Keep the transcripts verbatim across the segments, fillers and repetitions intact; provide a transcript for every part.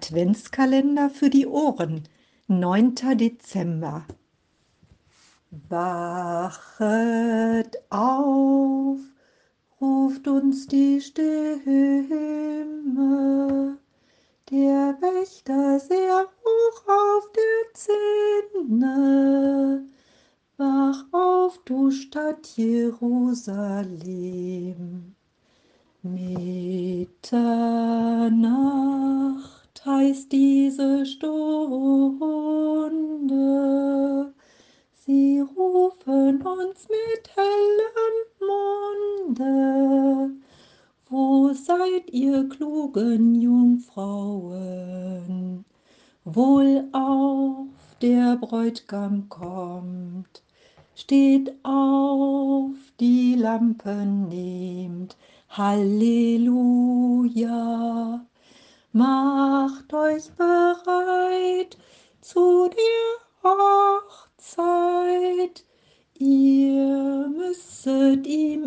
Adventskalender für die Ohren, neunter Dezember. Wachet auf, ruft uns die Stimme, der Wächter sehr hoch auf der Zinne. Wach auf, du Stadt Jerusalem. Mitternacht heißt diese Stunde, sie rufen uns mit hellem Munde. Wo seid ihr klugen Jungfrauen? Wohlauf, der Bräutigam kommt. Steht auf, die Lampen nehmt, Halleluja. Macht euch bereit zu der Hochzeit, ihr müsset ihm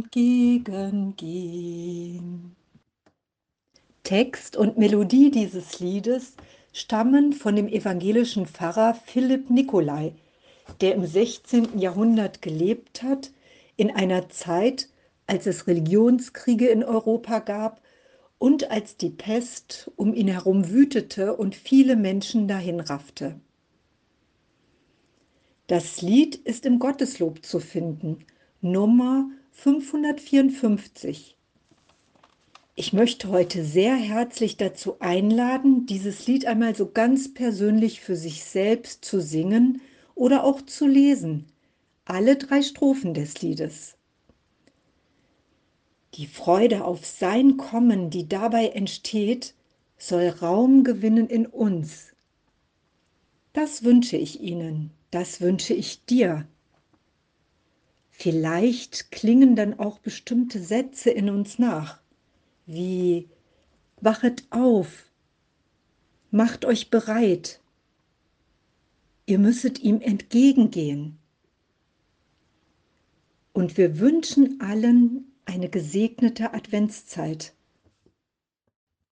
entgegengehen. Text und Melodie dieses Liedes stammen von dem evangelischen Pfarrer Philipp Nicolai, der im sechzehnten Jahrhundert gelebt hat, in einer Zeit, als es Religionskriege in Europa gab und als die Pest um ihn herum wütete und viele Menschen dahinraffte. Das Lied ist im Gotteslob zu finden, Nummer fünfhundertvierundfünfzig. Ich möchte heute sehr herzlich dazu einladen, dieses Lied einmal so ganz persönlich für sich selbst zu singen oder auch zu lesen. Alle drei Strophen des Liedes. Die Freude auf sein Kommen, die dabei entsteht, soll Raum gewinnen in uns. Das wünsche ich Ihnen, das wünsche ich dir. Vielleicht klingen dann auch bestimmte Sätze in uns nach, wie wachet auf, macht euch bereit, ihr müsset ihm entgegengehen. Und wir wünschen allen eine gesegnete Adventszeit.